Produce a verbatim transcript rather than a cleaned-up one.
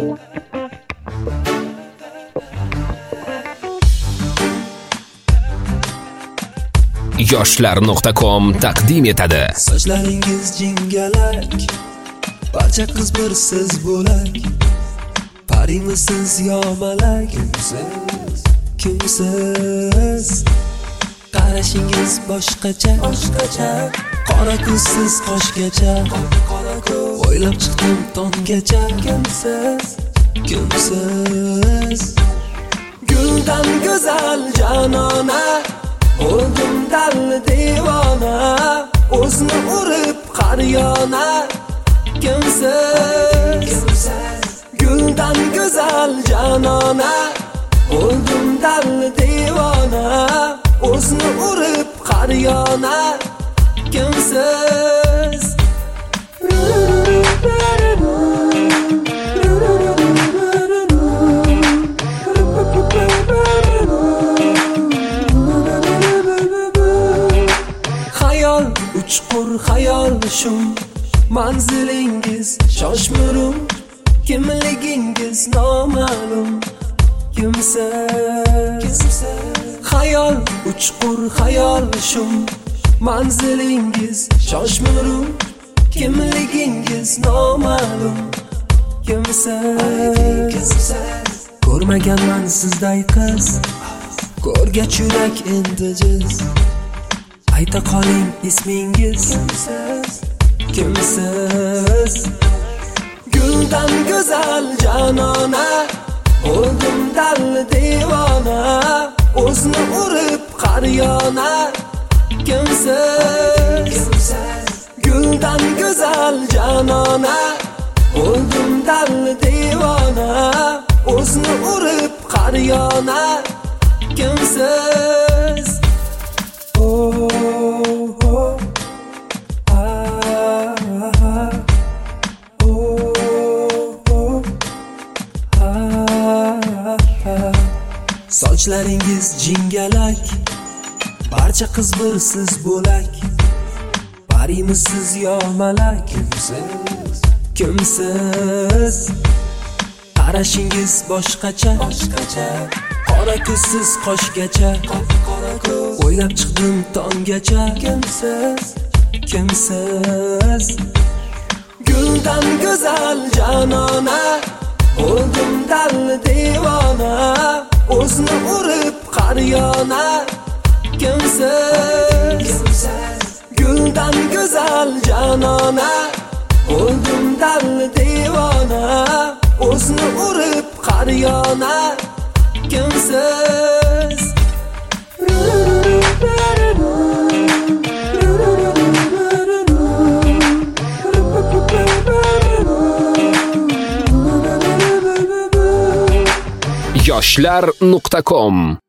yoshlar nuqta com taqdim etadi. Sochlaringiz jingalak, barcha qiz bir siz bo'lak. Parimisiz yo malak, kimsiz, kimsiz. Qarashingiz boshqacha, boshqacha. Qora ko'zsiz qoshgacha, qora ko'z. O'ylab chiqdim tonggacha, kimsiz, kimsiz. Guldan go'zal janona, o'zim dal devona, o'zni urib qaryona, kimsiz, kimsiz. Guldan go'zal janona, o'zim dal devona, o'zni urib qaryona, kimsiz. Xayol uchqur xayol shum, manzilingiz shoshmurum, kimligingiz noma'lum, kimsiz. Xayol uchqur xayol shum, manzilingiz shoshmurum, kimligingiz noma'lum, kimsiz. Ko'rmaganman sizday qiz, ko'rgach yurak endi jiz. Ayta qoling ismingiz, kimsiz, kimsiz. Guldan go'zal janona, o'zim dal devona, o'zni urib qaryona, kimsiz, kimsiz. Guldan go'zal janona, o'zim dal devona, o'zni urib qaryona, kimsiz. Oh, oh, ah, ah, oh, oh, ah, ah. Sochlaringiz jingalak, barcha qiz bir siz bo'lak. Parimisiz yo malak, kimsiz, kimsiz. Qarashingiz boshqacha, boshqacha. Qora ko'zsiz qoshgacha, qora ko'z. O'ylab chiqdim tonggacha, kimsiz, kimsiz. Guldan go'zal janona, o'zim dal devona, o'zni urib qaryona, kimsiz, kimsiz. Guldan go'zal janona, o'zim dal devona, o'zni urib qaryona, kimsiz. yoshlar nuqta com